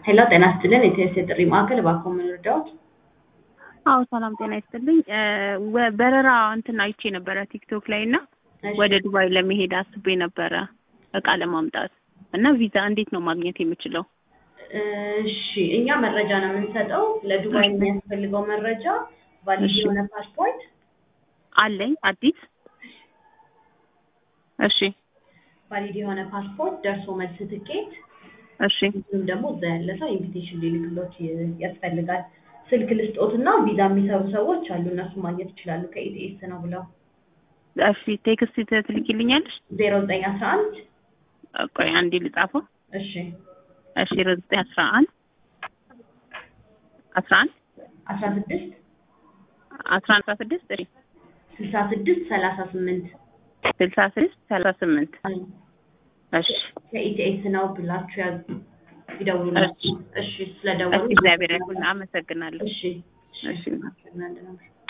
ሄሎ ጤና ይስጥልን የቴሌ ጥሪ ማዕከል እባክዎ ምን ልርዳዎት? አዎ ሰላም ጤና ይስጥልኝ። በረራ እንትን አይቼ ነበረ ቲክቶክ ላይ እና ወደ ዱባይ ለመሄድ አስቤ ነበረ እቃ ለማምጣት እና ቪዛ እንዴት ነው ማግኘት የምችለው? እሺ እኛ መረጃ ነው የምንሰጠው። ለዱባይ የሚያስፈልገው መረጃ ቫሊድ የሆነ ፓስፖርት አለኝ አዲስ። እሺ ቫሊድ የሆነ ፓስፖርት፣ ደርሶ መልስ ትኬት፣ እሺ እንዲሁም ደግሞ እዛ ያለ ሰው ኢንቪቴሽን ሊልክሎት ያስፈልጋል። ስልክ ልስጦትና ቪዛ የሚሰሩ ሰዎች አሉ፣ እነሱ ማግኘት ይችላሉ ከኢቲኤስ ነው ብለው። እሺ ቴክስት ትልኪልኛለሽ? 0911 ቆይ አንዴ ልጻፈው። እሺ እሺ 0911 11 16 16 እሺ 66 38 66 38 እሺ ከኢቲኤስ ነው ብላችሁ ይደውሉላችሁ። እሺ ስለደወሉ እግዚአብሔር ይመስገን፣ አመሰግናለሁ። እሺ እሺ